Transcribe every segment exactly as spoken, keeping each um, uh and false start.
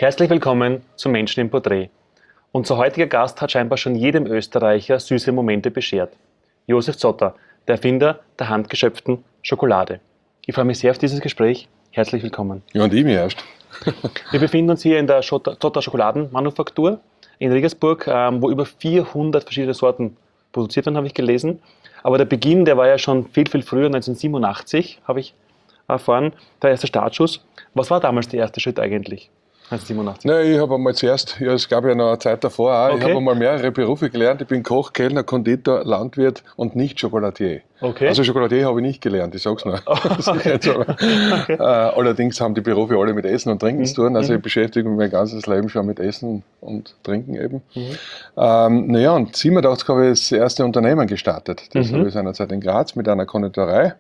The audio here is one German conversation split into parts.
Herzlich willkommen zu Menschen im Porträt. Unser heutiger Gast hat scheinbar schon jedem Österreicher süße Momente beschert. Josef Zotter, der Erfinder der handgeschöpften Schokolade. Ich freue mich sehr auf dieses Gespräch. Herzlich willkommen. Ja, und ich mich erst. Wir befinden uns hier in der Zotter Schokoladenmanufaktur in Regensburg, wo über vierhundert verschiedene Sorten produziert werden, habe ich gelesen. Aber der Beginn, der war ja schon viel, viel früher, neunzehnhundertsiebenundachtzig, habe ich erfahren, der erste Startschuss. Was war damals der erste Schritt eigentlich? neunzehnhundertsiebenundachtzig? Nein, ich habe einmal zuerst, ja, es gab ja noch eine Zeit davor auch, okay. Ich habe einmal mehrere Berufe gelernt. Ich bin Koch, Kellner, Konditor, Landwirt und nicht Schokoladier. Okay. Also Schokoladier habe ich nicht gelernt, ich sag's nur. Oh, okay. Okay. Äh, allerdings haben die Berufe alle mit Essen und Trinken mhm. zu tun. Also ich beschäftige mich mein ganzes Leben schon mit Essen und Trinken eben. Mhm. Ähm, naja, und siebenundachtzig habe ich das erste Unternehmen gestartet. Das mhm. habe ich seinerzeit in Graz mit einer Konditorei.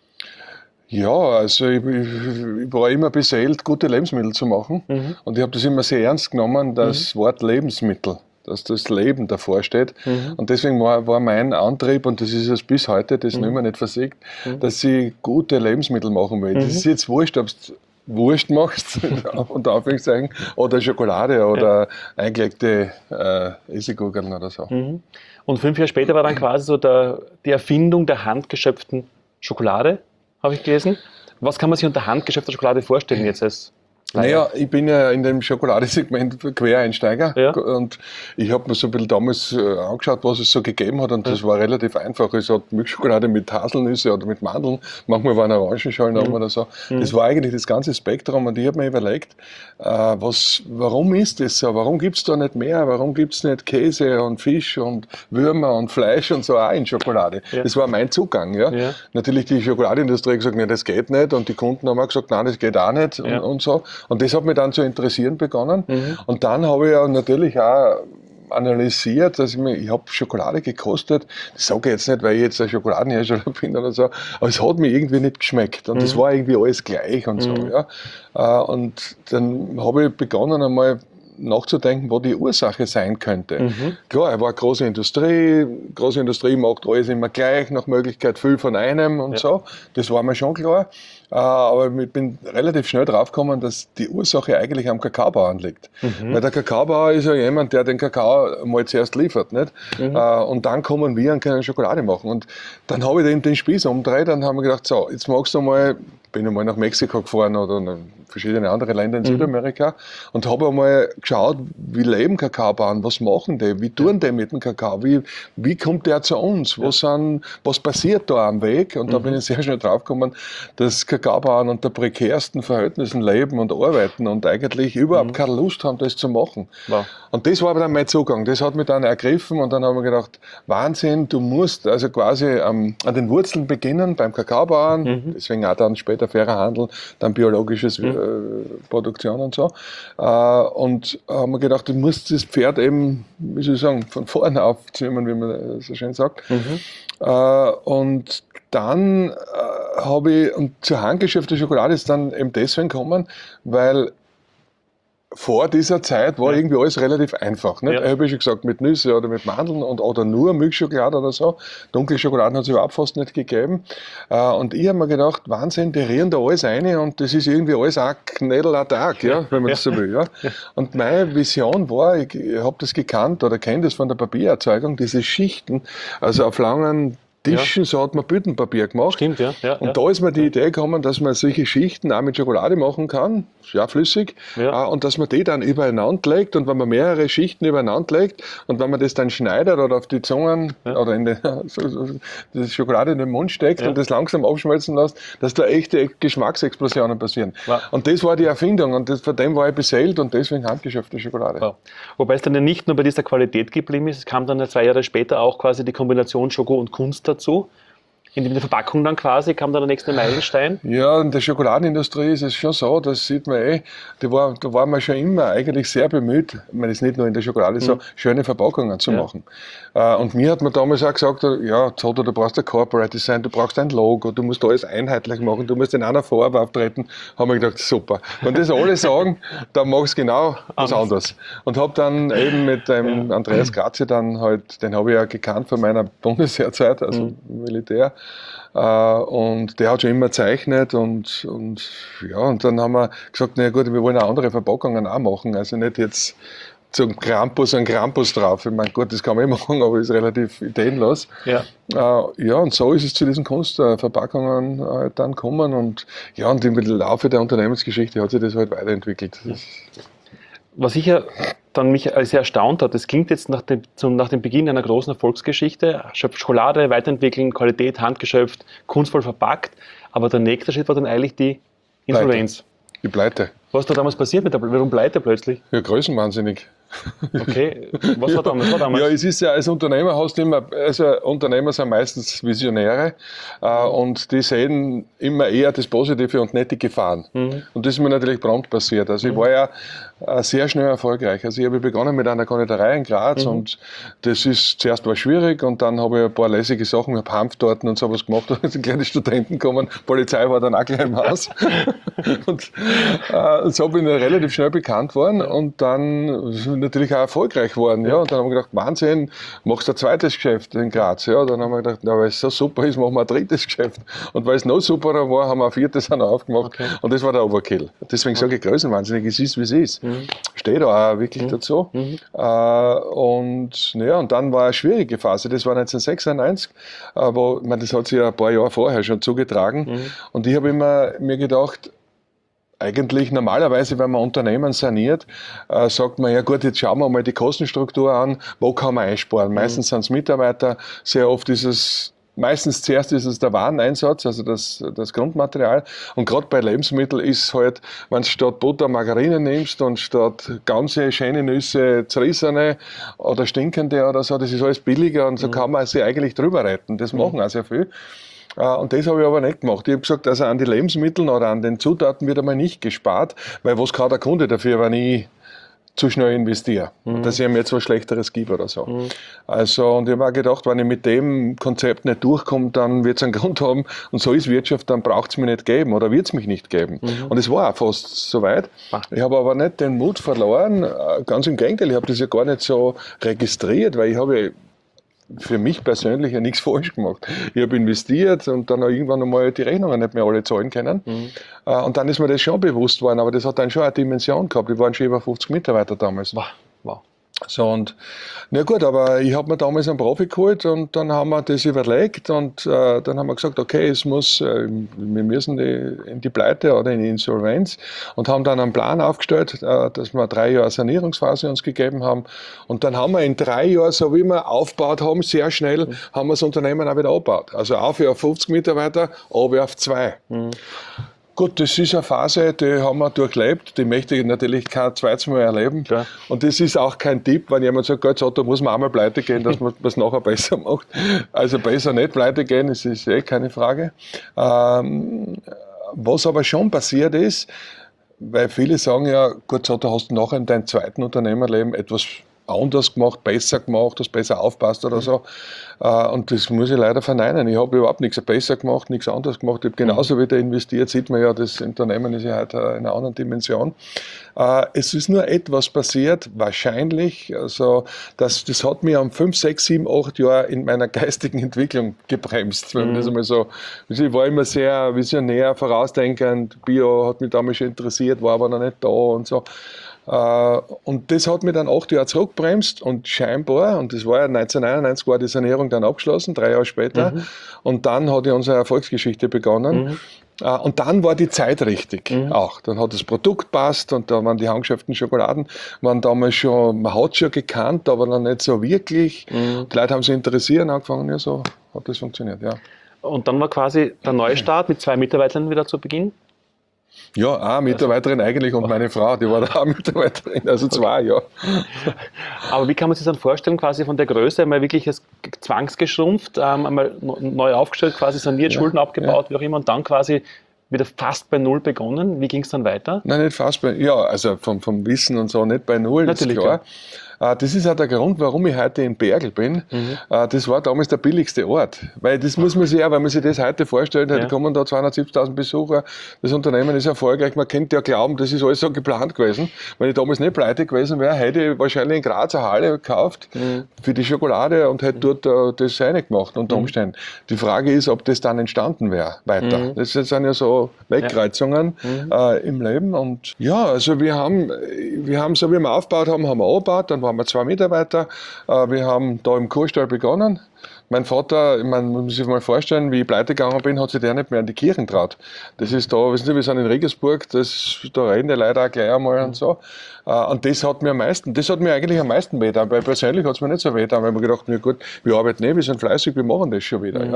Ja, also ich, ich, ich war immer beseelt, gute Lebensmittel zu machen. Mhm. Und ich habe das immer sehr ernst genommen, das mhm. Wort Lebensmittel, dass das Leben davor steht. Mhm. Und deswegen war, war mein Antrieb, und das ist es bis heute, das mhm. nicht mehr nicht versiegt, mhm. dass ich gute Lebensmittel machen will. Mhm. Das ist jetzt wurscht, ob du Wurst machst, unter Anführungszeichen, oder Schokolade oder ja. eingelegte äh, Essiggurkeln oder so. Mhm. Und fünf Jahre später war dann quasi so der, die Erfindung der handgeschöpften Schokolade, habe ich gelesen. Was kann man sich unter handgeschöpfter Schokolade vorstellen jetzt als Naja, ich bin ja in dem Schokoladesegment Quereinsteiger ja. und ich habe mir so ein bisschen damals äh, angeschaut, was es so gegeben hat, und ja. das war relativ einfach. Es hat Milchschokolade mit Haselnüsse oder mit Mandeln, manchmal waren Orangenschalen mhm. oder so. Mhm. Das war eigentlich das ganze Spektrum, und ich habe mir überlegt, äh, was, warum ist das so? Warum gibt es da nicht mehr? Warum gibt es nicht Käse und Fisch und Würmer und Fleisch und so auch in Schokolade? Ja. Das war mein Zugang. Ja? Ja. Natürlich die Schokoladeindustrie hat gesagt, nee, das geht nicht, und die Kunden haben auch gesagt, nein, das geht auch nicht ja. und, und so. Und das hat mich dann zu interessieren begonnen. Mhm. Und dann habe ich ja natürlich auch analysiert, dass ich mir, ich habe Schokolade gekostet. Das sage ich jetzt nicht, weil ich jetzt ein Schokoladenhersteller bin oder so, aber es hat mir irgendwie nicht geschmeckt. Und es mhm. war irgendwie alles gleich und so. Mhm. Ja. Und dann habe ich begonnen einmal nachzudenken, wo die Ursache sein könnte. Mhm. Klar, er war große Industrie, große Industrie macht alles immer gleich, nach Möglichkeit viel von einem und ja. so. Das war mir schon klar. Aber ich bin relativ schnell draufgekommen, dass die Ursache eigentlich am Kakaobauern liegt. Mhm. Weil der Kakaobauer ist ja jemand, der den Kakao mal zuerst liefert, nicht? Mhm. Und dann kommen wir und können Schokolade machen. Und dann habe ich den, den Spieß umgedreht und habe mir gedacht, so, jetzt magst du mal, bin ich mal nach Mexiko gefahren oder nach verschiedene andere Länder in mhm. Südamerika und habe einmal geschaut, wie leben Kakaobauern, was machen die, wie tun die mit dem Kakao, wie, wie kommt der zu uns, ja. was, sind, was passiert da am Weg? Und mhm. da bin ich sehr schnell draufgekommen, dass Kakaobauern unter prekärsten Verhältnissen leben und arbeiten und eigentlich überhaupt mhm. keine Lust haben, das zu machen. Wow. Und das war aber dann mein Zugang, das hat mich dann ergriffen, und dann haben wir gedacht, Wahnsinn, du musst also quasi ähm, an den Wurzeln beginnen, beim Kakaobauern, mhm. deswegen auch dann später fairer Handel, dann biologisches mhm. äh, Produktion und so. Äh, und haben wir gedacht, du musst das Pferd eben, wie soll ich sagen, von vorne aufzäumen, wie man so schön sagt. Mhm. Äh, und dann äh, habe ich, und zur handgeschöpften Schokolade ist dann eben deswegen gekommen, weil vor dieser Zeit war ja. irgendwie alles relativ einfach. Nicht? Ja. Ich habe ja schon gesagt, mit Nüsse oder mit Mandeln und, oder nur Milchschokolade oder so. Dunkle Schokoladen hat es überhaupt fast nicht gegeben. Und ich habe mir gedacht, Wahnsinn, die rühren da alles rein, und das ist irgendwie alles ein Knädel ein Tag, ja, wenn man ja. das so will. Ja. Und meine Vision war, ich, ich habe das gekannt oder kenne das von der Papiererzeugung, diese Schichten, also auf langen Tischen, ja. so hat man Büttenpapier gemacht. Stimmt, ja. ja und ja. da ist mir die Idee gekommen, dass man solche Schichten auch mit Schokolade machen kann, ja flüssig, ja. und dass man die dann übereinander legt, und wenn man mehrere Schichten übereinander legt und wenn man das dann schneidet oder auf die Zungen ja. oder in den, so, so, die Schokolade in den Mund steckt ja. und das langsam abschmelzen lässt, dass da echte Geschmacksexplosionen passieren. Wow. Und das war die Erfindung, und das, von dem war ich beseelt, und deswegen handgeschöpfte Schokolade. Wow. Wobei es dann ja nicht nur bei dieser Qualität geblieben ist, es kam dann ja zwei Jahre später auch quasi die Kombination Schoko und Kunst dazu. In der Verpackung dann quasi kam dann der nächste Meilenstein. Ja, in der Schokoladenindustrie ist es schon so, das sieht man eh, die war, da war man schon immer eigentlich sehr bemüht, ich meine, es ist nicht nur in der Schokolade so, mhm. schöne Verpackungen zu ja. machen. Und mir hat man damals auch gesagt, ja, Zotter, du brauchst ein Corporate Design, du brauchst ein Logo, du musst alles einheitlich machen, du musst in einer Farbe auftreten. Haben wir gedacht, super. Wenn das alle sagen, dann machst du genau was anderes. Und habe dann eben mit dem ja. Andreas Grazie dann halt, den habe ich ja gekannt von meiner Bundeswehrzeit, also mhm. Militär, und der hat schon immer gezeichnet und, und ja, und dann haben wir gesagt, na gut, wir wollen auch andere Verpackungen auch machen, also nicht jetzt zum Krampus ein Krampus drauf. Ich meine, gut, das kann man eh machen, aber ist relativ ideenlos. Ja. Äh, ja, und so ist es zu diesen Kunstverpackungen äh, dann gekommen und ja, und im Laufe der Unternehmensgeschichte hat sich das halt weiterentwickelt. Das Was ich ja dann mich sehr erstaunt hat, das klingt jetzt nach dem, zum, nach dem Beginn einer großen Erfolgsgeschichte, Schokolade weiterentwickeln, Qualität handgeschöpft, kunstvoll verpackt, aber der nächste Schritt war dann eigentlich die Insolvenz. Die Pleite. Was ist da damals passiert mit der Pleite? Warum Pleite plötzlich? Ja, größenwahnsinnig. Okay, was war damals? Was war damals? Ja, es ist ja, als Unternehmer hast du immer, also Unternehmer sind meistens Visionäre äh, und die sehen immer eher das Positive und nicht die Gefahren. Mhm. Und das ist mir natürlich prompt passiert. Also ich war ja äh, sehr schnell erfolgreich. Also ich habe begonnen mit einer Konditorei in Graz mhm. und das ist, zuerst war schwierig und dann habe ich ein paar lässige Sachen, ich habe Hanftorten und sowas gemacht, da sind kleine Studenten gekommen, Polizei war dann auch gleich im Haus. und äh, so bin ich relativ schnell bekannt worden und dann natürlich auch erfolgreich geworden. Ja. Und dann haben wir gedacht, Wahnsinn, machst du ein zweites Geschäft in Graz. Ja. Dann haben wir gedacht, na, weil es so super ist, machen wir ein drittes Geschäft. Und weil es noch superer war, haben wir ein viertes auch noch aufgemacht. Okay. Und das war der Overkill. Deswegen okay. sage ich größenwahnsinnig, es ist, wie es ist. Mhm. Steht da auch wirklich mhm. dazu. Mhm. Äh, und, ja, und dann war eine schwierige Phase. Das war neunzehnhundertsechsundneunzig, äh, wo, ich meine, das hat sich ja ein paar Jahre vorher schon zugetragen. Mhm. Und ich habe immer mir gedacht, eigentlich normalerweise, wenn man Unternehmen saniert, äh, sagt man, ja gut, jetzt schauen wir mal die Kostenstruktur an, wo kann man einsparen? Meistens mhm. sind es Mitarbeiter, sehr oft ist es, meistens zuerst ist es der Wareneinsatz, also das, das Grundmaterial. Und gerade bei Lebensmitteln ist halt, wenn du statt Butter Margarine nimmst und statt ganze schöne Nüsse zerrissene oder stinkende oder so, das ist alles billiger und so mhm. kann man sich eigentlich drüber retten. Das machen mhm. auch sehr viel. Und das habe ich aber nicht gemacht. Ich habe gesagt, also an die Lebensmitteln oder an den Zutaten wird einmal nicht gespart, weil was kann der Kunde dafür, wenn ich zu schnell investiere, mhm. dass ich ihm jetzt was Schlechteres gebe oder so. Mhm. Also, und ich habe auch gedacht, wenn ich mit dem Konzept nicht durchkomme, dann wird es einen Grund haben. Und so ist Wirtschaft, dann braucht es mich nicht geben oder wird es mich nicht geben. Mhm. Und es war auch fast soweit. Ah. Ich habe aber nicht den Mut verloren. Ganz im Gegenteil, ich habe das ja gar nicht so registriert, weil ich habe für mich persönlich ja nichts falsch gemacht. Ich habe investiert und dann auch irgendwann einmal die Rechnungen nicht mehr alle zahlen können. Mhm. Und dann ist mir das schon bewusst worden, aber das hat dann schon eine Dimension gehabt. Wir waren schon über fünfzig Mitarbeiter damals. Wow. Wow. So, und na gut, aber ich habe mir damals einen Profi geholt und dann haben wir das überlegt und äh, dann haben wir gesagt, okay, es muss, äh, wir müssen die, in die Pleite oder in die Insolvenz und haben dann einen Plan aufgestellt, äh, dass wir drei Jahre Sanierungsphase uns gegeben haben und dann haben wir in drei Jahren, so wie wir aufgebaut haben, sehr schnell, mhm. haben wir das Unternehmen auch wieder abgebaut. Also auf auf fünfzig Mitarbeiter, auf auf zwei. Mhm. Gut, das ist eine Phase, die haben wir durchlebt, die möchte ich natürlich kein zweites Mal erleben. Ja. Und das ist auch kein Tipp, wenn jemand sagt, Gott, so, da muss man einmal pleite gehen, dass man es nachher besser macht. Also besser nicht pleite gehen, das ist eh keine Frage. Ähm, was aber schon passiert ist, weil viele sagen ja, gut, so, da hast du nachher in deinem zweiten Unternehmerleben etwas anders gemacht, besser gemacht, hast besser aufpasst oder so. Und das muss ich leider verneinen. Ich habe überhaupt nichts besser gemacht, nichts anderes gemacht. Ich habe genauso wieder investiert. Sieht man ja, das Unternehmen ist ja heute in einer anderen Dimension. Es ist nur etwas passiert, wahrscheinlich, also das, das hat mich um fünf, sechs, sieben, acht Jahre in meiner geistigen Entwicklung gebremst. Wenn man das einmal so, ich war immer sehr visionär, vorausdenkend. Bio hat mich damals schon interessiert, war aber noch nicht da und so. Und das hat mich dann acht Jahre zurückgebremst und scheinbar, und das war ja neunzehnhundertneunundneunzig, war die Sanierung dann abgeschlossen, drei Jahre später. Mhm. Und dann hat ja unsere Erfolgsgeschichte begonnen. Mhm. Und dann war die Zeit richtig mhm. auch. Dann hat das Produkt passt und da waren die handgeschöpften Schokoladen, waren damals schon, man hat schon gekannt, aber noch nicht so wirklich. Mhm. Die Leute haben sich interessiert angefangen, ja, so hat das funktioniert, ja. Und dann war quasi der Neustart mit zwei Mitarbeitern wieder zu Beginn? Ja, eine Mitarbeiterin eigentlich und meine Frau, die war da auch Mitarbeiterin, also zwei, ja. Aber wie kann man sich das dann vorstellen, quasi von der Größe, einmal wirklich als zwangsgeschrumpft, ähm, einmal neu aufgestellt, quasi saniert, ja, Schulden abgebaut, ja, wie auch immer, und dann quasi wieder fast bei Null begonnen. Wie ging es dann weiter? Nein, nicht fast bei, ja, also vom, vom Wissen und so nicht bei Null, natürlich, ist klar. Äh, das ist auch der Grund, warum ich heute in Bergl bin. Mhm. Äh, das war damals der billigste Ort. Weil das muss man sich ja, wenn man sich das heute vorstellt, heute ja. kommen da zweihundertsiebzigtausend Besucher, das Unternehmen ist erfolgreich, man könnte ja glauben, das ist alles so geplant gewesen. Wenn ich damals nicht pleite gewesen wäre, hätte ich wahrscheinlich in Graz eine Halle gekauft mhm. für die Schokolade und hätte dort uh, das reingemacht unter Umständen. Mhm. Die Frage ist, ob das dann entstanden wäre weiter. Mhm. Das sind ja so Wegkreuzungen ja. äh, im Leben. Und ja, also wir haben, wir haben so wie wir aufgebaut haben, haben wir aufgebaut, dann waren wir zwei Mitarbeiter. Äh, wir haben da im Kuhstall begonnen. Mein Vater, ich meine, man muss sich mal vorstellen, wie ich pleite gegangen bin, hat sich der nicht mehr an die Kirchen traut. Das ist da, wissen Sie, wir sind in Regensburg, das, da reden die Leute auch gleich einmal und so. Und das hat mir am meisten, das hat mir eigentlich am meisten wehgetan, weil persönlich hat es mir nicht so wehgetan, weil ich mir gedacht habe, ja gut, wir arbeiten eh, wir sind fleißig, wir machen das schon wieder. Mhm.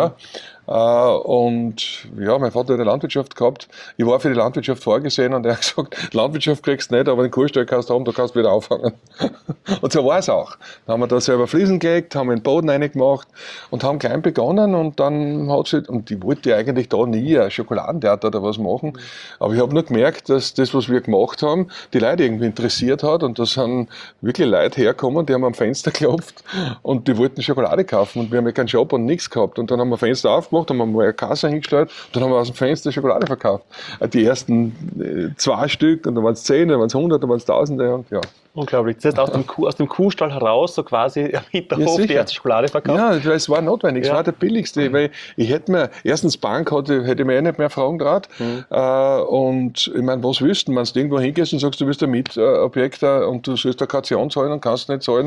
Ja. Und ja, mein Vater hat eine Landwirtschaft gehabt, ich war für die Landwirtschaft vorgesehen und er hat gesagt, Landwirtschaft kriegst du nicht, aber den Kuhstall kannst du haben, da kannst du wieder auffangen. Und so war es auch. Dann haben wir da selber Fliesen gelegt, haben den Boden reingemacht und haben klein begonnen und dann hat sie, und ich wollte ja eigentlich da nie ein Schokoladentheater oder was machen, aber ich habe nur gemerkt, dass das, was wir gemacht haben, die Leute irgendwie interessiert hat und da sind wirklich Leute hergekommen, die haben am Fenster geklopft und die wollten Schokolade kaufen und wir haben ja keinen Shop und nichts gehabt und dann haben wir Fenster aufgemacht, haben wir mal eine Kasse hingestellt und dann haben wir aus dem Fenster Schokolade verkauft. Die ersten zwei Stück und dann waren es zehn, dann waren es hundert, dann waren es tausende und ja. Unglaublich. Das heißt, aus dem, Kuh, aus dem Kuhstall heraus, so quasi im Hinterhof ja, die erste Schokolade verkauft? Ja, es war notwendig, es ja. war der billigste, weil ich hätte mir, erstens Bank hatte, hätte ich mir eh nicht mehr fragen traut mhm. äh, und ich meine, was willst du, wenn du irgendwo hingehst und sagst, du bist ein Mietobjekt und du sollst eine Kaution zahlen und kannst nicht zahlen,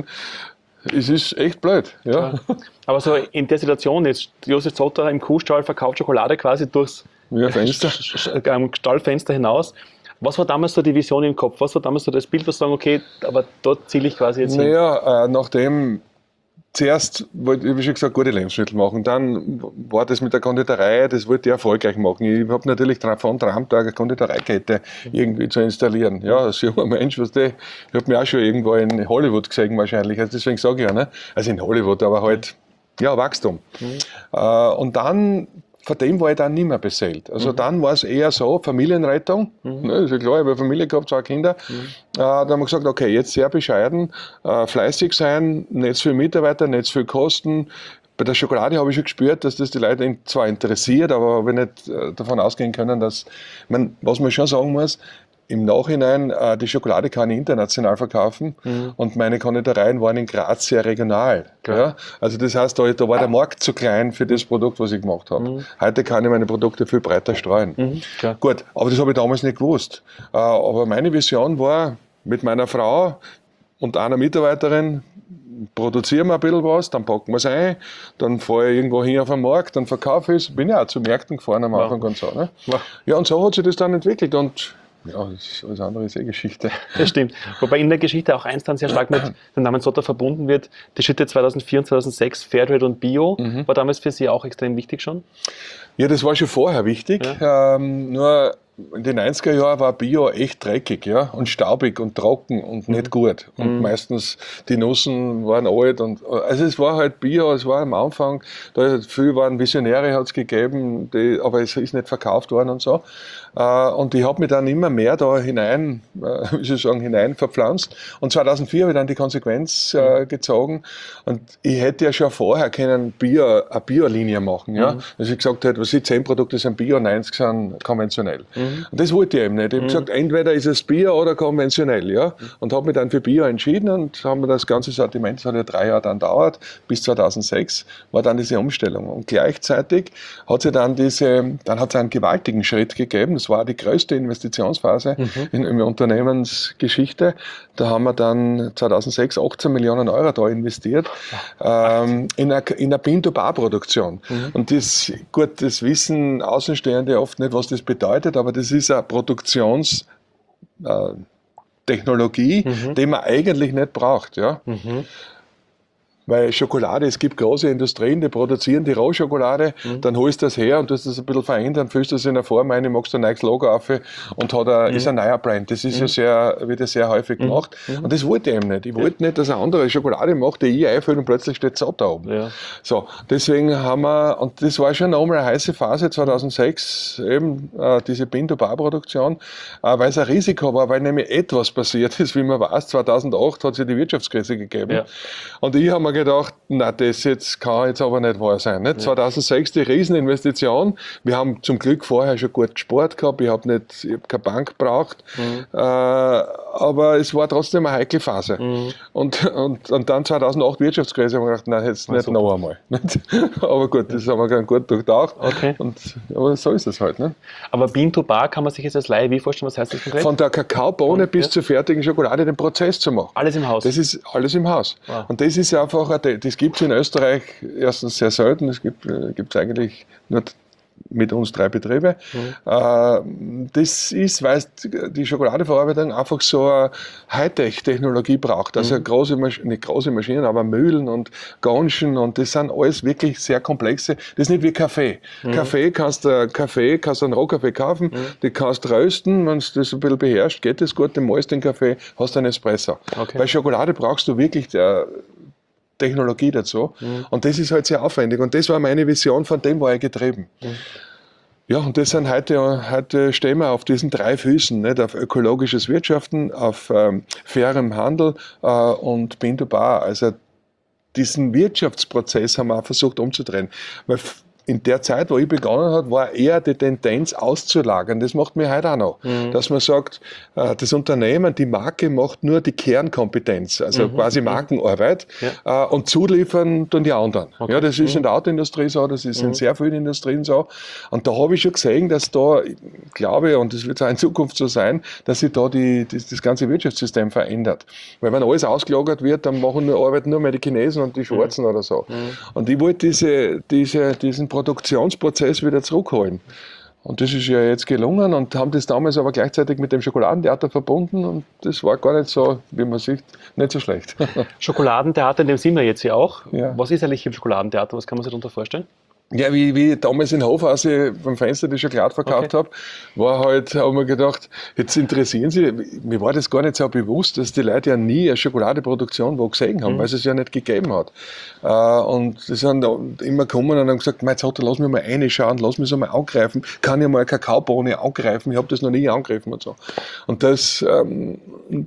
es ist echt blöd. Ja. Aber so in der Situation jetzt, Josef Zotter im Kuhstall verkauft Schokolade quasi durchs ja, Fenster. Stallfenster hinaus. Was war damals so die Vision im Kopf? Was war damals so das Bild, was sagen, okay, aber dort ziele ich quasi jetzt hin? Naja, äh, nachdem zuerst wollte ich, wie schon gesagt, gute Lebensmittel machen. Dann war das mit der Konditorei, das wollte ich erfolgreich machen. Ich habe natürlich von Tramtag eine Konditoreikette irgendwie zu installieren. Ja, als junger Mensch, was ich habe mich auch schon irgendwo in Hollywood gesehen wahrscheinlich. Also deswegen sage ich ja, ne? Also in Hollywood, aber halt, ja, Wachstum. Mhm. Äh, und dann von dem war ich dann nicht mehr beseelt. Also mhm. dann war es eher so, Familienrettung, mhm. ne, ist ja klar, ich habe eine Familie gehabt, zwei Kinder. Mhm. Äh, da haben wir gesagt, okay, jetzt sehr bescheiden, äh, fleißig sein, nicht zu viele Mitarbeiter, nicht zu viel Kosten. Bei der Schokolade habe ich schon gespürt, dass das die Leute zwar interessiert, aber habe ich nicht äh, davon ausgehen können, dass, ich meine, was man schon sagen muss, im Nachhinein, äh, die Schokolade kann ich international verkaufen mhm. und meine Konditoreien waren in Graz sehr regional. Ja? Also das heißt, da, da war der Markt zu klein für das Produkt, was ich gemacht habe. Mhm. Heute kann ich meine Produkte viel breiter streuen. Mhm, Gut, aber das habe ich damals nicht gewusst. Äh, aber meine Vision war, mit meiner Frau und einer Mitarbeiterin produzieren wir ein bisschen was, dann packen wir es ein, dann fahre ich irgendwo hin auf den Markt, dann verkaufe ich es. Bin ja auch zu Märkten gefahren am Anfang ja. und so. Ne? Ja. ja, und so hat sich das dann entwickelt und ja, das ist alles andere ist eh Geschichte. Das stimmt. Wobei in der Geschichte auch eins dann sehr stark mit dem Namen Zotter verbunden wird. Die Schritte zweitausendvier und zweitausendsechs, Fairtrade und Bio, mhm. war damals für Sie auch extrem wichtig schon? Ja, das war schon vorher wichtig. Ja. Ähm, nur in den neunziger Jahren war Bio echt dreckig, ja, und staubig und trocken und mhm. nicht gut. Und mhm. meistens die Nussen waren alt und, also es war halt Bio, es war am Anfang, da viel waren Visionäre, hat es gegeben, die, aber es ist nicht verkauft worden und so. Und ich habe mich dann immer mehr da hinein, wie soll ich sagen, hinein verpflanzt. Und zweitausendvier habe ich dann die Konsequenz äh, gezogen. Und ich hätte ja schon vorher können Bio, eine Bio-Linie machen, ja. Mhm. Also ich gesagt hätte, was ich, zehn Produkte sind Bio, neunzig sind konventionell. Mhm. Und das wollte ich eben nicht. Ich habe mhm. gesagt, entweder ist es Bio oder konventionell, ja. Und habe mich dann für Bio entschieden und haben wir das ganze Sortiment, das hat ja drei Jahre dann dauert, bis zweitausendsechs war dann diese Umstellung. Und gleichzeitig hat sie dann diese, dann hat es einen gewaltigen Schritt gegeben. Das war die größte Investitionsphase mhm. in, in der Unternehmensgeschichte. Da haben wir dann zweitausendsechs achtzehn Millionen Euro da investiert ähm, in eine, in eine Bean-to-Bar-Produktion. Mhm. Und das, gut, das wissen Außenstehende oft nicht, was das bedeutet, aber das ist eine Produktionstechnologie, äh, mhm. die man eigentlich nicht braucht. Ja? Mhm. Weil Schokolade, es gibt große Industrien, die produzieren die Rohschokolade, mhm. dann holst du das her und tust das ein bisschen verändern, füllst das in eine Form ein, machst ein neues Logo auf und hat ein, mhm. ist ein neuer Brand. Das ist mhm. ja sehr, wird ja sehr häufig gemacht. Mhm. Und das wollte ich eben nicht. Ich ja. wollte nicht, dass eine andere Schokolade macht, die ich einfülle und plötzlich steht satt da oben. Ja. So, deswegen haben wir, und das war schon nochmal eine heiße Phase, zweitausendsechs, eben äh, diese Bean-to-Bar-Produktion, äh, weil es ein Risiko war, weil nämlich etwas passiert ist, wie man weiß. zweitausendacht hat es ja die Wirtschaftskrise gegeben. Ja. Und ich habe mir gedacht, na, das jetzt kann jetzt aber nicht wahr sein. Nicht? Ja. zweitausendsechs die Rieseninvestition. Wir haben zum Glück vorher schon gut Sport gehabt. Ich habe nicht, ich hab keine Bank gebraucht. Mhm. Äh, aber es war trotzdem eine heikle Phase. Mhm. Und, und, und dann zweitausendacht Wirtschaftskrise haben wir gedacht, nein, jetzt nicht noch einmal. Aber gut, das haben wir ganz gut durchdacht. Okay. Und, aber so ist es halt. Ne? Aber Bean-to-Bar kann man sich jetzt als Laie wie vorstellen? Was heißt das konkret? Von der Kakaobohne und, bis ja. zur fertigen Schokolade den Prozess zu machen. Alles im Haus? Das ist alles im Haus. Wow. Und das ist einfach, das gibt es in Österreich erstens sehr selten, es gibt es eigentlich nur mit uns drei Betriebe. Mhm. Das ist, weil die Schokoladeverarbeitung einfach so eine Hightech-Technologie braucht. Also mhm. große, nicht große Maschinen, aber Mühlen und Gonschen und das sind alles wirklich sehr komplexe. Das ist nicht wie Kaffee. Mhm. Kaffee kannst du Kaffee, kannst du einen Rohkaffee kaufen, mhm. die kannst du rösten, wenn du das ein bisschen beherrschst, geht das gut, den malst den Kaffee, hast du einen Espresso. Okay. Bei Schokolade brauchst du wirklich der Technologie dazu. Mhm. Und das ist halt sehr aufwendig. Und das war meine Vision, von dem war ich getrieben. Mhm. Ja, und das sind heute, heute stehen wir auf diesen drei Füßen, nicht? Auf ökologisches Wirtschaften, auf ähm, fairem Handel äh, und Bean-to-Bar. Also diesen Wirtschaftsprozess haben wir auch versucht umzudrehen. Weil in der Zeit, wo ich begonnen habe, war eher die Tendenz auszulagern. Das macht mir heute auch noch. Mhm. Dass man sagt, das Unternehmen, die Marke macht nur die Kernkompetenz, also mhm. quasi Markenarbeit, ja. und zuliefern tun die anderen. Okay. Ja, das ist mhm. in der Autoindustrie so, das ist mhm. in sehr vielen Industrien so. Und da habe ich schon gesehen, dass da, ich glaube, und das wird auch in Zukunft so sein, dass sich da die, das, das ganze Wirtschaftssystem verändert. Weil wenn alles ausgelagert wird, dann machen nur, arbeiten nur mehr die Chinesen und die Schwarzen mhm. oder so. Mhm. Und ich wollte diese, diese, diesen Produktionsprozess wieder zurückholen. Und das ist ja jetzt gelungen und haben das damals aber gleichzeitig mit dem Schokoladentheater verbunden und das war gar nicht so, wie man sieht, nicht so schlecht. Schokoladentheater, in dem sind wir jetzt hier auch. Ja. Was ist eigentlich im Schokoladentheater? Was kann man sich darunter vorstellen? Ja, wie, wie ich damals in Hofhause beim Fenster die Schokolade verkauft okay. habe, war halt, haben wir gedacht, jetzt interessieren Sie, mir war das gar nicht so bewusst, dass die Leute ja nie eine Schokoladeproduktion wo gesehen haben, mhm. weil es es ja nicht gegeben hat. Und die sind immer gekommen und haben gesagt, mein Vater, lass mich mal reinschauen, lass mich so mal angreifen, kann ich mal eine Kakaobohne angreifen, ich habe das noch nie angegriffen und so. Und das ähm,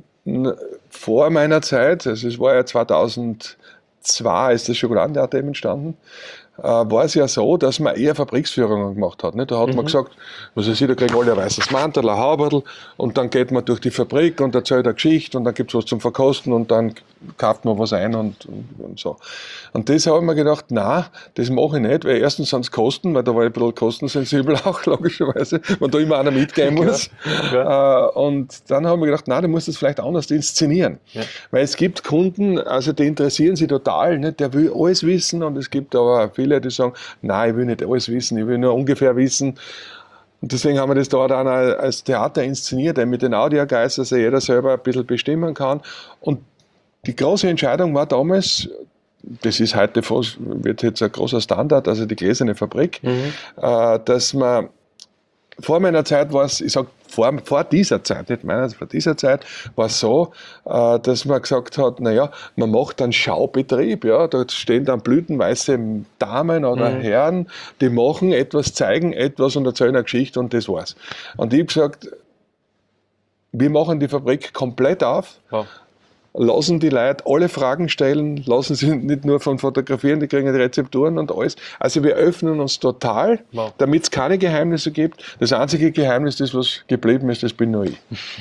vor meiner Zeit, also es war ja zweitausendzwei, ist das Schokoladentheater eben entstanden, war es ja so, dass man eher Fabriksführungen gemacht hat. Nicht? Da hat mhm. man gesagt, was weiß ich, da kriegen alle ein weißes Mantel, ein Hauberl und dann geht man durch die Fabrik und erzählt eine Geschichte und dann gibt es was zum Verkosten und dann kauft man was ein und, und, und so. Und das habe ich mir gedacht, nein, das mache ich nicht, weil erstens sind es Kosten, weil da war ich ein bisschen kostensensibel auch, logischerweise, wenn da immer einer mitgehen muss. Ja, ja. Und dann habe ich mir gedacht, nein, du musst das vielleicht anders inszenieren. Ja. Weil es gibt Kunden, also die interessieren sich total, nicht? Der will alles wissen und es gibt aber viele, die sagen, nein, ich will nicht alles wissen, ich will nur ungefähr wissen. Und deswegen haben wir das da dann als Theater inszeniert, mit den Audioguides, dass jeder selber ein bisschen bestimmen kann. Und die große Entscheidung war damals, das ist heute fast, wird jetzt ein großer Standard, also die gläserne Fabrik, mhm. äh, dass man, vor meiner Zeit war es, ich sage vor, vor dieser Zeit, nicht meiner, vor dieser Zeit war es so, äh, dass man gesagt hat, naja, man macht einen Schaubetrieb, ja, da stehen dann blütenweiße Damen oder mhm. Herren, die machen etwas, zeigen etwas und erzählen eine Geschichte und das war's. Und ich habe gesagt, wir machen die Fabrik komplett auf, ja. Lassen die Leute alle Fragen stellen, lassen sie nicht nur von fotografieren, die kriegen die Rezepturen und alles. Also wir öffnen uns total, wow. damit es keine Geheimnisse gibt. Das einzige Geheimnis, das was geblieben ist, das bin nur ich.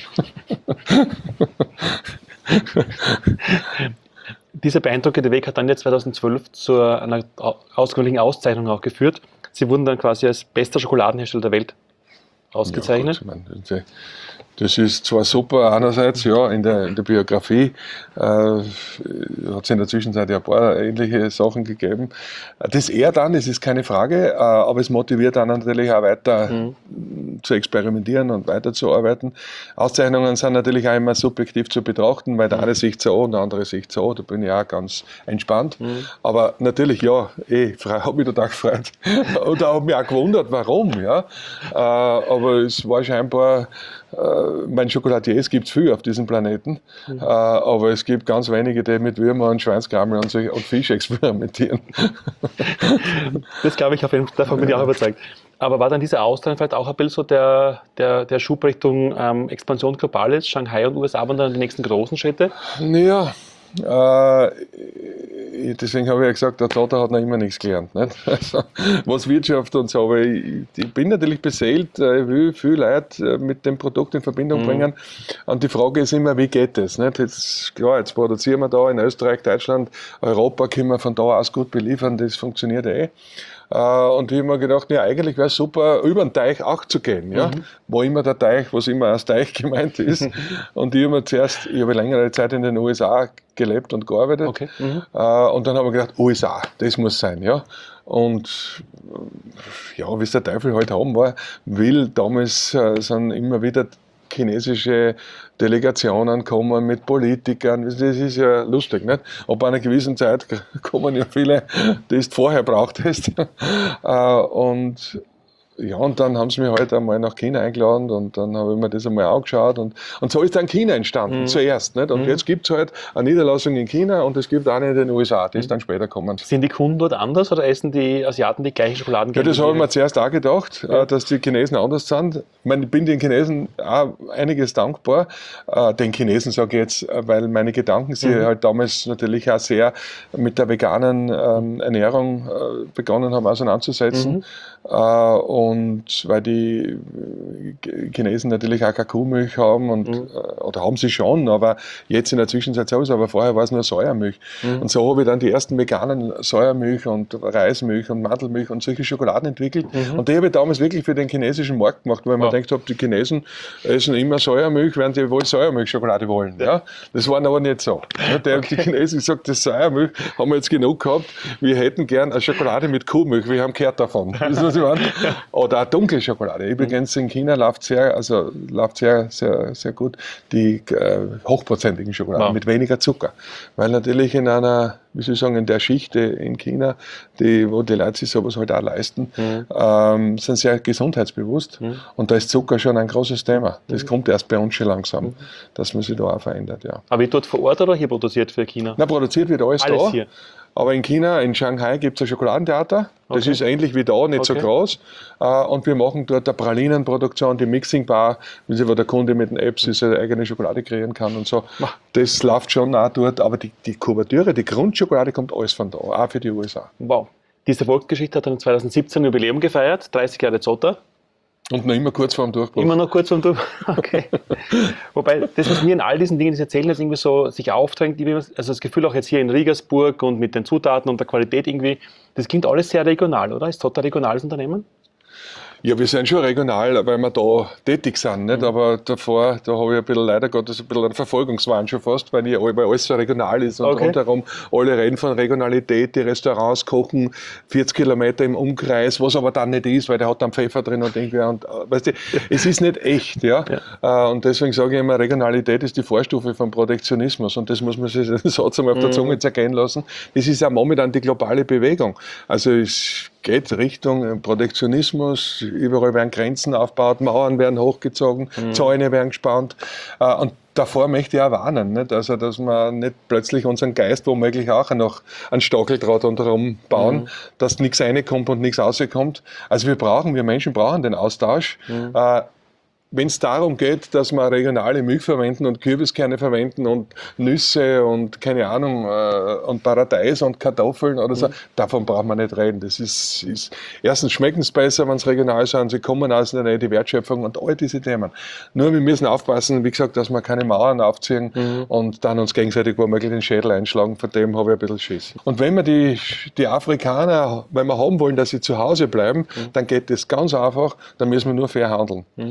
Dieser beeindruckende Weg hat dann jetzt zweitausendzwölf zu einer außergewöhnlichen Auszeichnung auch geführt. Sie wurden dann quasi als bester Schokoladenhersteller der Welt ausgezeichnet. Ja, gut, ich meine, Das ist zwar super einerseits, ja, in der, in der Biografie äh, hat es in der Zwischenzeit ja ein paar ähnliche Sachen gegeben. Das ehrt an, das ist keine Frage, äh, aber es motiviert dann natürlich auch weiter mhm. zu experimentieren und weiterzuarbeiten. Auszeichnungen sind natürlich auch immer subjektiv zu betrachten, weil der eine sieht so und der andere sieht so, da bin ich auch ganz entspannt. Mhm. Aber natürlich, ja, eh, habe mich total gefreut. Und da habe mich auch gewundert, warum, ja. Äh, aber es war scheinbar, äh, mein Schokoladiers gibt es viel auf diesem Planeten, mhm. äh, aber es gibt ganz wenige, die mit Würmer und Schweinskrammel und, so, und Fisch experimentieren. Das glaube ich auf jeden Fall, davon bin ich auch überzeugt. Aber war dann diese Auszeichnung vielleicht auch ein bisschen so der, der, der Schub Richtung ähm, Expansion global ist? Shanghai und U S A waren dann die nächsten großen Schritte? Ja, äh, deswegen habe ich ja gesagt, der Vater hat noch immer nichts gelernt. Nicht? Also, was Wirtschaft und so, aber ich, ich bin natürlich beseelt, ich will viele Leute mit dem Produkt in Verbindung mhm. bringen. Und die Frage ist immer, wie geht das? Nicht? Jetzt, klar, jetzt produzieren wir da in Österreich, Deutschland, Europa, können wir von da aus gut beliefern, das funktioniert eh. Und ich habe mir gedacht, ja, eigentlich wäre es super, über den Teich auch zu gehen, ja? Mhm. Wo immer der Teich, was immer als Teich gemeint ist. Und ich habe mir zuerst, ich habe längere Zeit in den U S A gelebt und gearbeitet. Okay. Mhm. Und dann habe ich gedacht, U S A, das muss sein, ja. Und ja, wie es der Teufel halt haben war, will damals äh, sind immer wieder chinesische Delegationen kommen mit Politikern, das ist ja lustig, nicht? Ab einer gewissen Zeit kommen ja viele, die du vorher brauchtest. Und ja, und dann haben sie mich halt einmal nach China eingeladen und dann habe ich mir das einmal angeschaut und, und so ist dann China entstanden, mhm. zuerst. Nicht? Und mhm. jetzt gibt es halt eine Niederlassung in China und es gibt eine in den U S A, die ist dann später gekommen. Sind die Kunden dort anders oder essen die Asiaten die gleichen Schokoladen? Ja, das habe ich mir zuerst auch gedacht, ja. dass die Chinesen anders sind. Ich meine, ich bin den Chinesen auch einiges dankbar. Den Chinesen sage ich jetzt, weil meine Gedanken sie mhm. halt damals natürlich auch sehr mit der veganen ähm, Ernährung äh, begonnen haben auseinanderzusetzen. Mhm. Äh, und weil die Chinesen natürlich auch keine Kuhmilch haben und, mhm. oder haben sie schon, aber jetzt in der Zwischenzeit sowieso, aber vorher war es nur Sojamilch. Mhm. Und so habe ich dann die ersten veganen Sojamilch und Reismilch und Mandelmilch und solche Schokoladen entwickelt. Mhm. Und die habe ich damals wirklich für den chinesischen Markt gemacht, weil wow. man denkt, die Chinesen essen immer Sojamilch, während die wohl Sojamilchschokolade wollen. Ja. Ja? Das war aber nicht so. Ja, die, okay. die Chinesen gesagt, das Sojamilch haben wir jetzt genug gehabt, wir hätten gern eine Schokolade mit Kuhmilch, wir haben gehört davon. Das, was ich meine? Oder auch dunkle Schokolade. Übrigens in China läuft sehr, also läuft sehr, sehr, sehr gut die äh, hochprozentigen Schokoladen wow. mit weniger Zucker. Weil natürlich in einer, wie soll ich sagen, in der Schicht in China, die, wo die Leute sich sowas halt auch leisten, mhm. ähm, sind sehr gesundheitsbewusst. Mhm. Und da ist Zucker schon ein großes Thema. Das mhm. kommt erst bei uns schon langsam, mhm. dass man sich da auch verändert. Ja. Aber wird dort vor Ort oder hier produziert für China? Na, produziert wird alles, alles da. Hier. Aber in China, in Shanghai, gibt es ein Schokoladentheater. Das okay. ist ähnlich wie da, nicht okay. so groß. Und wir machen dort eine Pralinenproduktion, die Mixing Bar, wo der Kunde mit den Apps seine eigene Schokolade kreieren kann und so. Das läuft schon auch dort, aber die, die Kuvertüre, die Grundschokolade kommt alles von da, auch für die U S A. Wow. Diese Erfolgsgeschichte hat dann zwanzig siebzehn Jubiläum gefeiert, dreißig Jahre Zotter. Und noch immer kurz vor dem Durchbruch. Immer noch kurz vor dem Durchbruch, okay. Wobei, das, was mir in all diesen Dingen, die Sie erzählen, jetzt irgendwie so sich aufdrängt, also das Gefühl auch jetzt hier in Regensburg und mit den Zutaten und der Qualität irgendwie, das klingt alles sehr regional, oder? Ist Zotter ein regionales Unternehmen? Ja, wir sind schon regional, weil wir da tätig sind, nicht? Mhm. Aber davor, da habe ich ein bisschen, leider Gottes, ein bisschen einen Verfolgungswahn schon fast, weil, ich, weil alles so regional ist und okay. rundherum alle reden von Regionalität, die Restaurants kochen vierzig Kilometer im Umkreis, was aber dann nicht ist, weil der hat dann Pfeffer drin und irgendwie, und, weißt du, es ist nicht echt, ja? Ja. Und deswegen sage ich immer, Regionalität ist die Vorstufe vom Protektionismus und das muss man sich den Satz einmal auf der Zunge zergehen lassen. Das ist ja momentan die globale Bewegung. Also es geht Richtung Protektionismus, überall werden Grenzen aufgebaut, Mauern werden hochgezogen, mhm. Zäune werden gespannt. Und davor möchte ich auch warnen, nicht? Also, dass wir nicht plötzlich unseren Geist womöglich auch noch einen Stacheldraht rundherum bauen, mhm. dass nichts reinkommt und nichts rauskommt. Also wir brauchen, wir Menschen brauchen den Austausch. Mhm. Wenn es darum geht, dass wir regionale Milch verwenden und Kürbiskerne verwenden und Nüsse und keine Ahnung äh, und Paradeis und Kartoffeln oder so, mhm. davon braucht man nicht reden. Das ist, ist erstens schmecken es besser, wenn es regional sind, sie kommen aus der Nähe, die Wertschöpfung und all diese Themen. Nur wir müssen aufpassen, wie gesagt, dass wir keine Mauern aufziehen mhm. und dann uns gegenseitig womöglich den Schädel einschlagen. Von dem habe ich ein bisschen Schiss. Und wenn wir die, die Afrikaner, wenn wir haben wollen, dass sie zu Hause bleiben, mhm. dann geht das ganz einfach, dann müssen wir nur fair handeln. Mhm. Ja.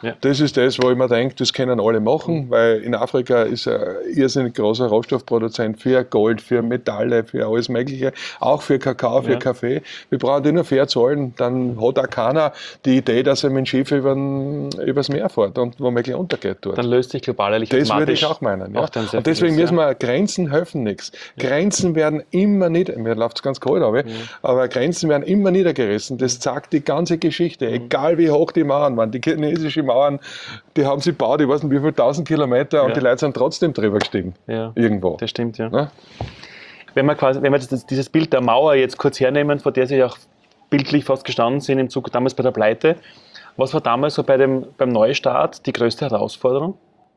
Ja. Das ist das, wo ich mir denke, das können alle machen, mhm. weil in Afrika ist ein irrsinnig großer Rohstoffproduzent für Gold, für Metalle, für alles Mögliche, auch für Kakao, für ja. Kaffee. Wir brauchen die nur fair zahlen, dann hat auch keiner die Idee, dass er mit dem Schiff über übers Meer fährt und womöglich untergeht dort. Dann löst sich global eigentlich das würde ich auch meinen. Ja. Auch und deswegen müssen wir, Grenzen helfen nichts. Ja. Grenzen werden immer nieder, mir läuft es ganz kalt, aber, mhm. aber Grenzen werden immer niedergerissen. Das sagt die ganze Geschichte. Mhm. Egal wie hoch die Mauern waren, die chinesischen Mauern, die haben sie gebaut, ich weiß nicht wie viele tausend Kilometer ja. und die Leute sind trotzdem drüber gestiegen. Ja. Irgendwo. Das stimmt, ja. ja? Wenn wir quasi, wenn wir das, dieses Bild der Mauer jetzt kurz hernehmen, vor der Sie auch bildlich fast gestanden sind im Zug damals bei der Pleite, was war damals so bei dem, beim Neustart die größte Herausforderung?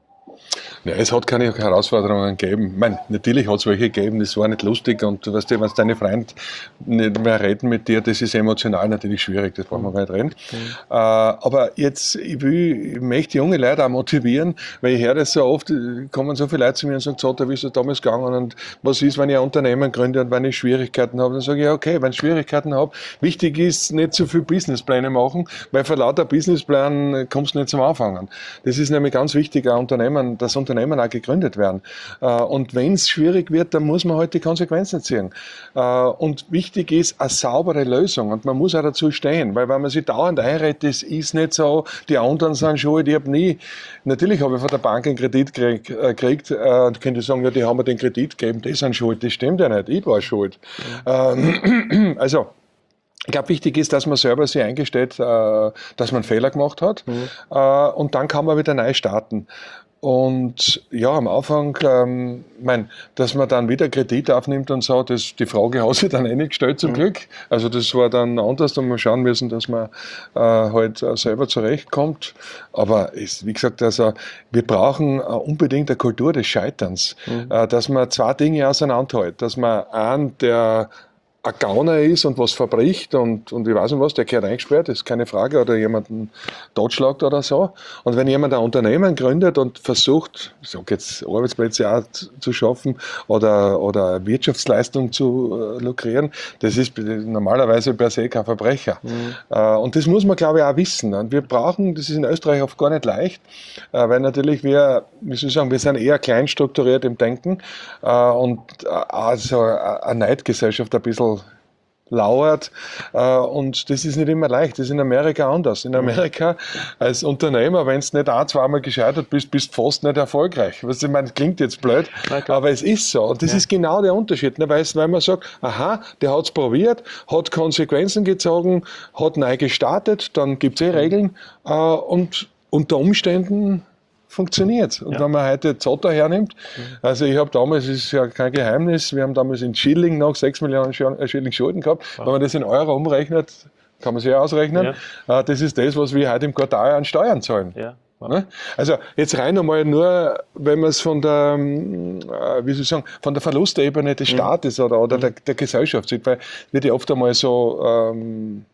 Ja, es hat keine Herausforderungen gegeben. Ich meine, natürlich hat es welche gegeben, das war nicht lustig und du weißt ja, wenn deine Freunde nicht mehr reden mit dir, das ist emotional natürlich schwierig, das brauchen wir nicht reden. Mhm. Äh, aber jetzt, ich, will, ich möchte junge Leute auch motivieren, weil ich höre das so oft, kommen so viele Leute zu mir und sagen, so, wie ist das damals gegangen und was ist, wenn ich ein Unternehmen gründe und wenn ich Schwierigkeiten habe, dann sage ich, ja, okay, wenn ich Schwierigkeiten habe, wichtig ist, nicht zu viel Businesspläne machen, weil vor lauter Businessplänen kommst du nicht zum Anfangen. Das ist nämlich ganz wichtig, ein Unternehmen, das Unternehmen auch gegründet werden. Und wenn es schwierig wird, dann muss man halt die Konsequenzen ziehen. Und wichtig ist eine saubere Lösung und man muss auch dazu stehen, weil wenn man sich dauernd einredet, das ist nicht so, die anderen sind schuld, ich habe nie, natürlich habe ich von der Bank einen Kredit gekriegt und könnte sagen, ja, die haben mir den Kredit gegeben, die sind schuld, das stimmt ja nicht, ich war schuld. Mhm. Also, ich glaube, wichtig ist, dass man selber sich eingesteht, dass man Fehler gemacht hat mhm. und dann kann man wieder neu starten. Und ja, am Anfang, ähm, mein, dass man dann wieder Kredit aufnimmt und so, das, die Frage hat sich dann eh nicht gestellt zum mhm. Glück. Also das war dann anders, da haben wir schauen müssen, dass man äh, halt äh, selber zurechtkommt. Aber es, wie gesagt, also wir brauchen äh, unbedingt eine Kultur des Scheiterns, mhm. äh, dass man zwei Dinge auseinanderhält, dass man einen, der ein Gauner ist und was verbricht und, und ich weiß nicht was, der gehört eingesperrt, das ist keine Frage, oder jemanden totschlagt oder so. Und wenn jemand ein Unternehmen gründet und versucht, ich sage jetzt Arbeitsplätze auch zu schaffen oder, oder Wirtschaftsleistung zu äh, lukrieren, das ist normalerweise per se kein Verbrecher. Mhm. Äh, und das muss man, glaube ich, auch wissen. Und wir brauchen, das ist in Österreich oft gar nicht leicht, äh, weil natürlich wir, wie soll ich sagen, wir sind eher klein strukturiert im Denken äh, und äh, also eine Neidgesellschaft ein bisschen lauert und das ist nicht immer leicht, das ist in Amerika anders. In Amerika als Unternehmer, wenn du nicht ein-, zweimal gescheitert bist, bist du fast nicht erfolgreich. Was ich meine, das klingt jetzt blöd, aber es ist so und das ja. ist genau der Unterschied, ne? Weil, weil man sagt, aha, der hat es probiert, hat Konsequenzen gezogen, hat neu gestartet, dann gibt es eh Regeln äh, und unter Umständen funktioniert. Und ja. wenn man heute Zotter hernimmt, also ich habe damals, das ist ja kein Geheimnis, wir haben damals in Schilling noch sechs Millionen Schilling Schulden gehabt. Wow. Wenn man das in Euro umrechnet, kann man sich ja ausrechnen, ja. das ist das, was wir heute im Quartal an Steuern zahlen. Ja. Wow. Also jetzt rein einmal nur, wenn man es von der, wie soll ich sagen, von der Verlustebene des Staates mhm. oder, oder mhm. der, der Gesellschaft sieht, weil wird ja oft einmal so ähm,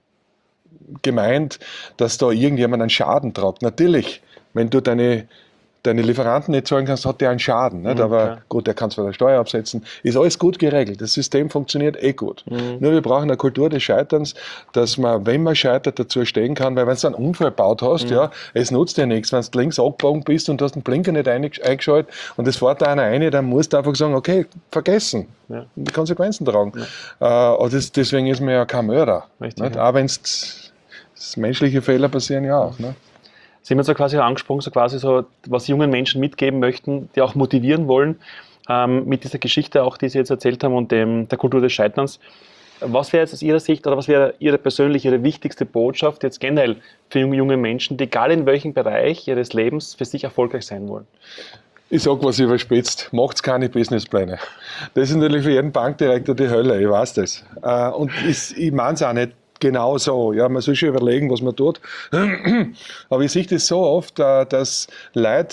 gemeint, dass da irgendjemand einen Schaden trägt. Natürlich, wenn du deine deine Lieferanten nicht zahlen kannst, hat der einen Schaden. Nicht? Mhm, aber klar. Gut, der kann zwar der Steuer absetzen, ist alles gut geregelt. Das System funktioniert eh gut. Mhm. Nur wir brauchen eine Kultur des Scheiterns, dass man, wenn man scheitert, dazu stehen kann, weil wenn du einen Unfall gebaut hast, mhm. ja, es nutzt dir nichts. Wenn du links abgebogen bist und du hast den Blinker nicht eingeschaltet und es fährt da einer rein, dann musst du einfach sagen, okay, vergessen. Ja. Und die Konsequenzen tragen. Ja. Äh, das, deswegen ist man ja kein Mörder. Richtig, nicht? Ja. Auch wenn es menschliche Fehler passieren, ja auch. Ne? Sie haben jetzt so quasi angesprochen, so quasi so, was Sie jungen Menschen mitgeben möchten, die auch motivieren wollen, ähm, mit dieser Geschichte auch, die Sie jetzt erzählt haben und dem, der Kultur des Scheiterns. Was wäre jetzt aus Ihrer Sicht oder was wäre Ihre persönliche, Ihre wichtigste Botschaft jetzt generell für junge Menschen, die egal in welchem Bereich ihres Lebens für sich erfolgreich sein wollen? Ich sage was überspitzt, macht's keine Businesspläne. Das ist natürlich für jeden Bankdirektor die Hölle, ich weiß das. Und ich, ich meine es auch nicht genau so. Ja, man soll schon überlegen, was man tut. Aber ich sehe das so oft, dass Leute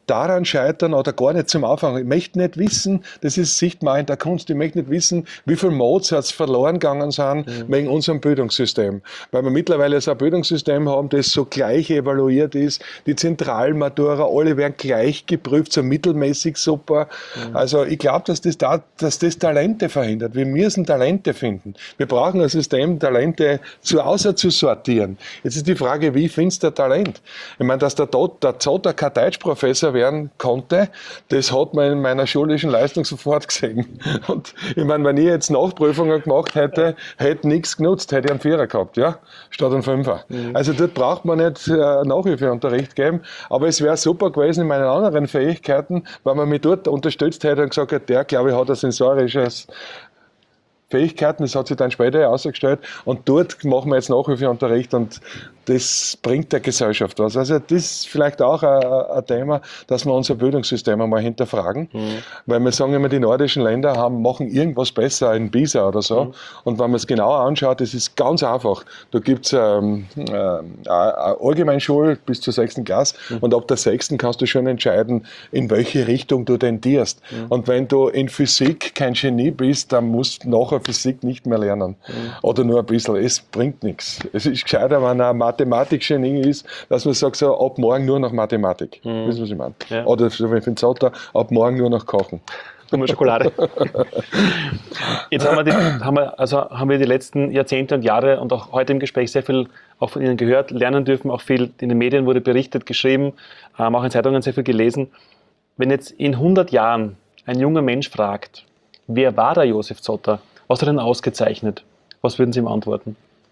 daran scheitern oder gar nicht zum Anfang. Ich möchte nicht wissen, das ist sichtbar in der Kunst, ich möchte nicht wissen, wie viel Mozarts verloren gegangen sind mhm. wegen unserem Bildungssystem. Weil wir mittlerweile so ein Bildungssystem haben, das so gleich evaluiert ist, die Zentralmatura, alle werden gleich geprüft, so mittelmäßig super. Mhm. Also ich glaube, dass das, da, dass das Talente verhindert. Wir müssen Talente finden. Wir brauchen ein System, Talente zu außer zu sortieren. Jetzt ist die Frage, wie findest du Talent? Ich meine, dass der, der Zotter kein Deutschprofessor werden konnte, das hat man in meiner schulischen Leistung sofort gesehen. Und ich meine, wenn ich jetzt Nachprüfungen gemacht hätte, hätte nichts genutzt, hätte ich einen Vierer gehabt, ja, statt einen Fünfer. Mhm. Also dort braucht man nicht äh, Nachhilfeunterricht geben, aber es wäre super gewesen in meinen anderen Fähigkeiten, wenn man mich dort unterstützt hätte und gesagt hätte, der, glaube ich, hat ein sensorisches Fähigkeiten, das hat sich dann später herausgestellt und dort machen wir jetzt Nachhilfeunterricht und das bringt der Gesellschaft was. Also das ist vielleicht auch ein, ein Thema, dass wir unser Bildungssystem einmal hinterfragen, mhm. weil wir sagen immer, die nordischen Länder haben, machen irgendwas besser in PISA oder so mhm. und wenn man es genauer anschaut, das ist ganz einfach. Da gibt es ähm, äh, eine Allgemeinschule bis zur sechsten Klasse mhm. und ab der sechsten kannst du schon entscheiden, in welche Richtung du tendierst. Mhm. Und wenn du in Physik kein Genie bist, dann musst du nachher Physik nicht mehr lernen. Mhm. Oder nur ein bisschen. Es bringt nichts. Es ist gescheiter, wenn ein Mathematik-Genie ist, dass man sagt, so, ab morgen nur noch Mathematik. Mhm. Wissen Sie, was ich meine? Ja. Oder so wie für den Zotter, ab morgen nur noch Kochen. Nur Schokolade. Jetzt haben wir, die, haben, wir, also haben wir die letzten Jahrzehnte und Jahre und auch heute im Gespräch sehr viel auch von Ihnen gehört, lernen dürfen, auch viel in den Medien wurde berichtet, geschrieben, ähm, auch in Zeitungen sehr viel gelesen. Wenn jetzt in hundert Jahren ein junger Mensch fragt, wer war der Josef Zotter? Was hat er denn ausgezeichnet? Was würden Sie ihm antworten?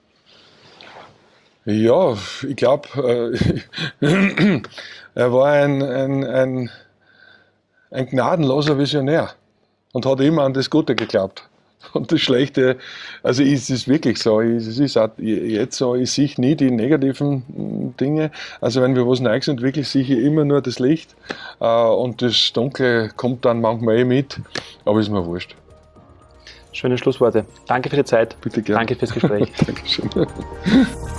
Ja, ich glaube, äh, er war ein, ein, ein, ein gnadenloser Visionär und hat immer an das Gute geglaubt. Und das Schlechte, also es ist wirklich so, es ist auch jetzt so, ich sehe nie die negativen Dinge. Also wenn wir was Neues entwickeln, sehe ich immer nur das Licht und das Dunkle kommt dann manchmal eh mit, aber ist mir wurscht. Schöne Schlussworte. Danke für die Zeit. Bitte gerne. Danke fürs Gespräch. Dankeschön.